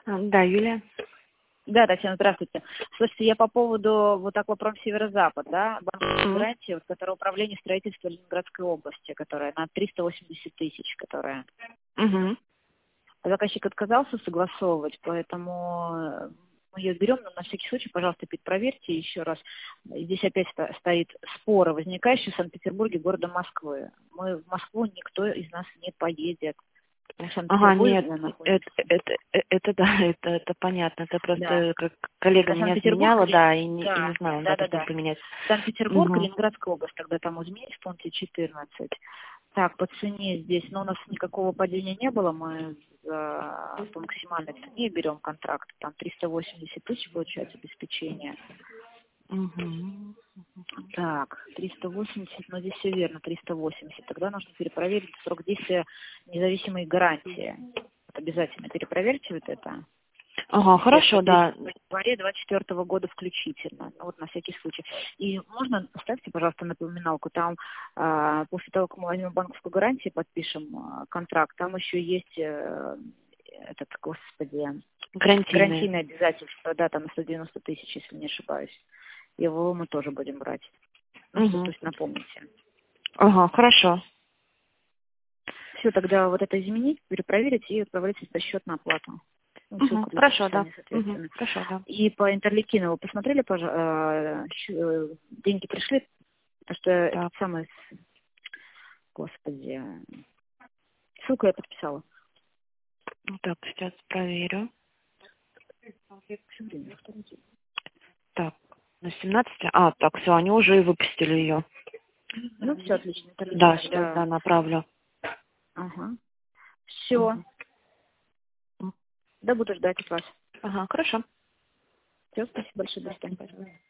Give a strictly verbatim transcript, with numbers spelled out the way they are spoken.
А, Да, Юлия. Да, Татьяна, здравствуйте. Слушайте, я по поводу вот Аквапром Северо-Запад, да, банковской Мгм. гарантии, вот, которая управление строительства Ленинградской области, которая на триста восемьдесят тысяч, которая. Мгм. Заказчик отказался согласовывать, поэтому э, мы ее берем, но на всякий случай, пожалуйста, проверьте еще раз. Здесь опять ста- стоит споры, возникающие в Санкт-Петербурге, города Москвы. Мы в Москву, никто из нас не поедет. Мы в Ага, Санкт-Петербурге нет, это, находимся. это, э, это да, это, это понятно. Это Да. просто как коллега Это меня Санкт-Петербург заменяла, или... да, и не, и не Да, знала, да, да, да, как нам да. поменять. Санкт-Петербург, Угу. Ленинградская область, тогда там изменились, пункте четырнадцать. Так, по цене здесь, но у нас никакого падения не было, мы за, по максимальной цене берем контракт, там триста восемьдесят тысяч получается обеспечение. Угу. Так, триста восемьдесят, но здесь все верно, триста восемьдесят. Тогда нужно перепроверить срок действия независимой гарантии. Вот обязательно перепроверьте вот это. Ага, Если это хорошо, да. действует в январе двадцать четвёртого года включительно. Ну, вот на всякий случай. И можно, ставьте, пожалуйста, напоминалку, там а, после того, как мы возьмем банковскую гарантию, подпишем а, контракт, там еще есть э, этот, господи, Гарантийные. гарантийное обязательство, да, там на сто девяносто тысяч, если не ошибаюсь. Его мы тоже будем брать. Ну что, то Угу. есть напомните. Ага, хорошо. Все, тогда вот это изменить, перепроверить и отправлять по счет на оплату. Ну, Угу. ссылку для Хорошо, да. подписания, Угу. соответственно. Хорошо, да. И по Интерликину вы посмотрели, пожалуйста, деньги пришли? Потому что этот Так, самый, господи, ссылку я подписала. ну так, сейчас проверю. Всё время, второй день. Так, на семнадцать. А, так, все, они уже и выпустили ее. Ну, все отлично. Интерликин Да, сейчас, тогда... да, направлю. Ага. Все. Угу. Да, буду ждать от вас. Ага, хорошо. Все, спасибо большое. До свидания.